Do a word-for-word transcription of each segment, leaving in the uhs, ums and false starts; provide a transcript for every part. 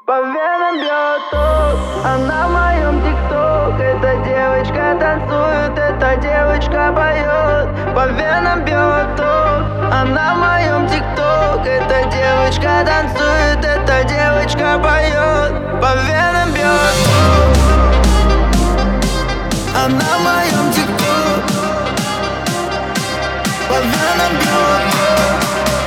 По венам бьет ток, она в моем тикток. Эта девочка танцует, эта девочка поет. По венам бьет ток, она в моем тикток. Эта девочка танцует, эта девочка поет. По венам бьет ток, она в моем тикток. По венам бьет ток.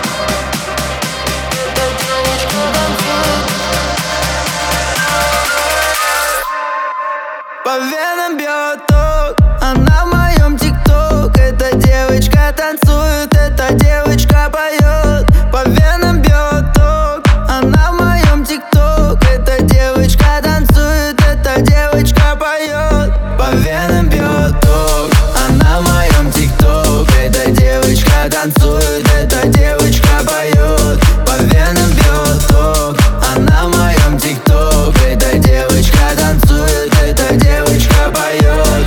По венам бьет ток, она в моем тикток. Эта девочка танцует, эта девочка поет. По венам бьет ток, она в моем тикток. Эта девочка танцует, эта девочка поет. По венам бьет ток, она в моем тикток. Эта девочка танцует, эта девочка поет. По венам бьет ток, она в моем тикток. Эта девочка танцует, эта девочка поет.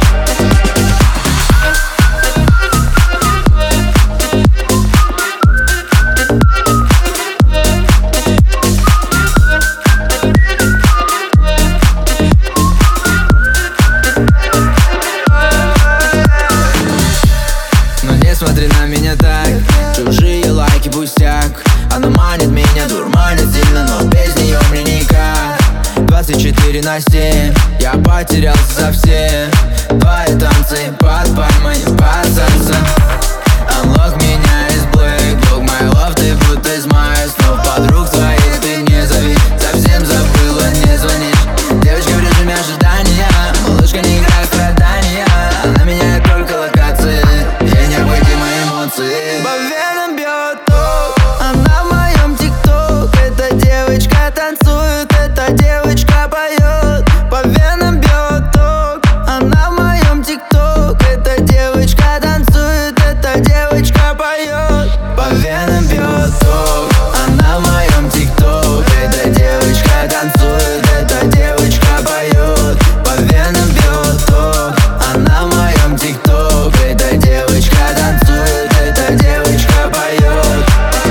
Но не смотри на меня так, чужие лайки пустяк. Она манит меня, дурманит сильно, но без нее мне никак. Двадцать четыре на семь, я потерялся совсем. Твои танцы под пальмой, под солнце. Unlock меня из Black Block, my love, ты будто из моих снов. Подруг твоих ты не зови, совсем забыла, не звонишь. Девочка в режиме ожидания, малышка не играет в страдания. Она меняет только локации, ей необходимы эмоции. По венам бьет ток, она в моем тикток. Эта девочка танцует, эта девочка поет. По венам бьет ток, она в моем тикток. Эта девочка танцует, эта девочка поет. По венам бьет ток, она в моем тикток. Эта девочка танцует, эта девочка поет. По венам бьет ток, она в моем тикток. Эта девочка танцует, эта девочка поет.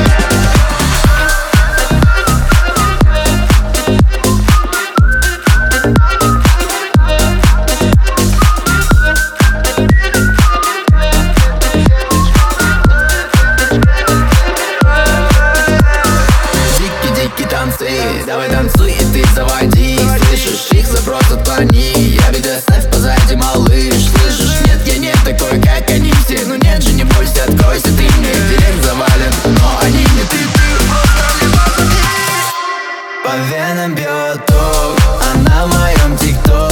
Дикие-дикие танцы, давай танцуй и ты заводи. Слышишь, их запрос отклони. Я ведь оставь позади, малыш. Слышишь, нет, я не такой, как они все. Ну нет же, не бойся, откройся ты мне. Директ завален, но они не ты, ты просто не позади. По венам бьет ток, она в моем тикток.